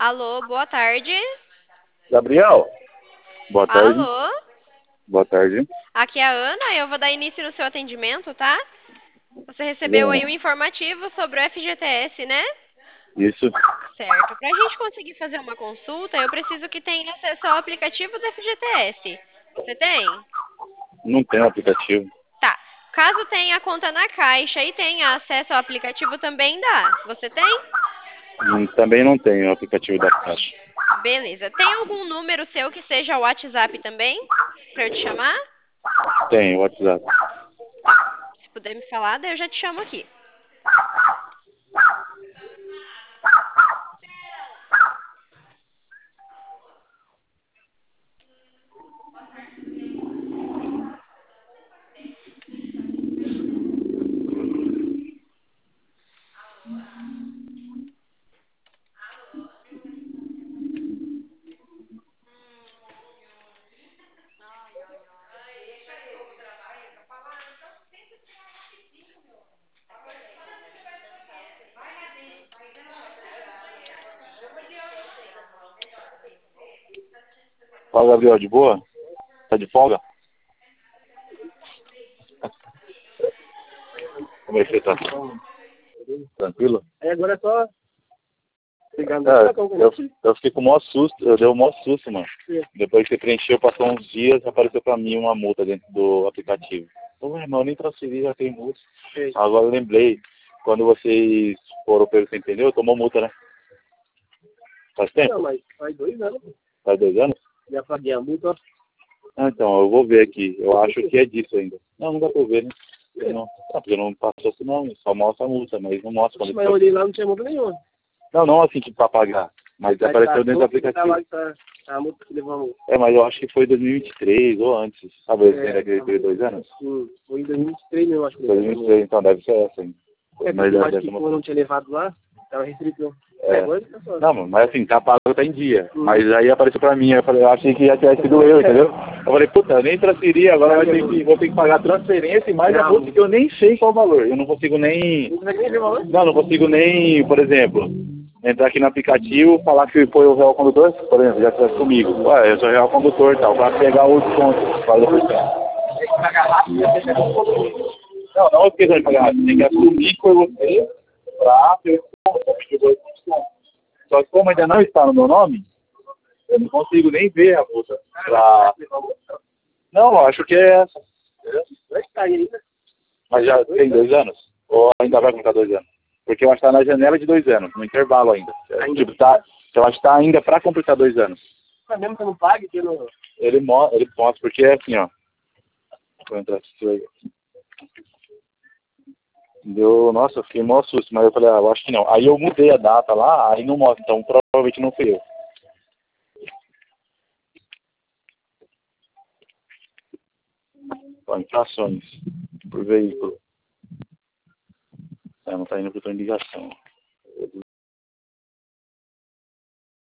Alô, boa tarde. Gabriel, boa tarde. Alô, Boa tarde. aqui é a Ana, eu vou dar início no seu atendimento, tá? Você recebeu aí Helena. um informativo sobre o FGTS, né? Isso, Certo. Para a gente conseguir fazer uma consulta, eu preciso que tenha acesso ao aplicativo do FGTS. Você tem? não tem aplicativo. Tá. Caso tenha conta na Caixa e tenha acesso ao aplicativo, também dá. Você tem? Também não tem o aplicativo da Caixa. Beleza. Tem algum número seu que seja o WhatsApp também? Para eu te chamar? Tem o WhatsApp. Tá. Se puder me falar, daí eu já te chamo aqui. Fala, Gabriel, de boa? Tá de folga? Como é que você tá? Tranquilo? Agora é só pegar no Eu fiquei com o maior susto, eu dei o maior susto, mano. Depois que você preencheu, passou uns dias, apareceu pra mim uma multa dentro do aplicativo. Ué, mas eu nem transferi, já tem multa. Agora eu lembrei, quando vocês foram pelo Sem Pneu, tomou multa, né? Faz tempo? Não, mas faz 2 anos. Faz 2 anos? Já paguei a multa. Ah, então, eu vou ver aqui. Eu acho que é disso ainda. Não dá pra ver, né? Porque não passou assim não, só mostra a multa, mas não mostra quando Mas eu olhei lá, não tinha multa nenhuma. Não assim que pra pagar. Mas apareceu dentro do Tá lá aplicativo. que tá a multa que levou a multa. Mas eu acho que foi 2023 ou antes. Sabe, aquele 2 anos? Sim, foi em 2023 mesmo, acho que. 2023, então deve ser essa ainda. É, Mas porque eu acho deve que ser como eu não tinha levado lá, tava restrito. É. Agora tá só. Não, mas assim, tá pago, tá em dia. Mas aí apareceu pra mim, eu achei que já tinha sido eu, entendeu? Eu falei, puta, eu nem transferi, agora vou ter que pagar a transferência e mais a multa que eu nem sei qual o valor. Eu não consigo nem... Não consigo nem, por exemplo, entrar aqui no aplicativo, falar que foi o real condutor, por exemplo, já estivesse comigo. Ué, eu sou real condutor e tal, pra pegar o desconto. Tem que pagar rápido e deixar o desconto. Não é questão de pagar rápido, tem que assumir que foi você pra ter o desconto. Só que como ainda não está no meu nome, eu não consigo nem ver a multa. Não, eu acho que é essa. Mas já tem 2 anos? Ou ainda vai contar 2 anos? Porque eu acho que está na janela de 2 anos, no intervalo ainda. Tipo, eu acho que está ainda para completar 2 anos. Mas mesmo que eu não pague, Ele mostra, porque é assim, ó. Vou entrar aqui. Nossa, eu fiquei mó susto, mas eu falei, eu acho que não. Aí eu mudei a data lá, aí não mostra, então provavelmente não fui eu. Ó, infrações por veículo. Não está indo para outra ligação.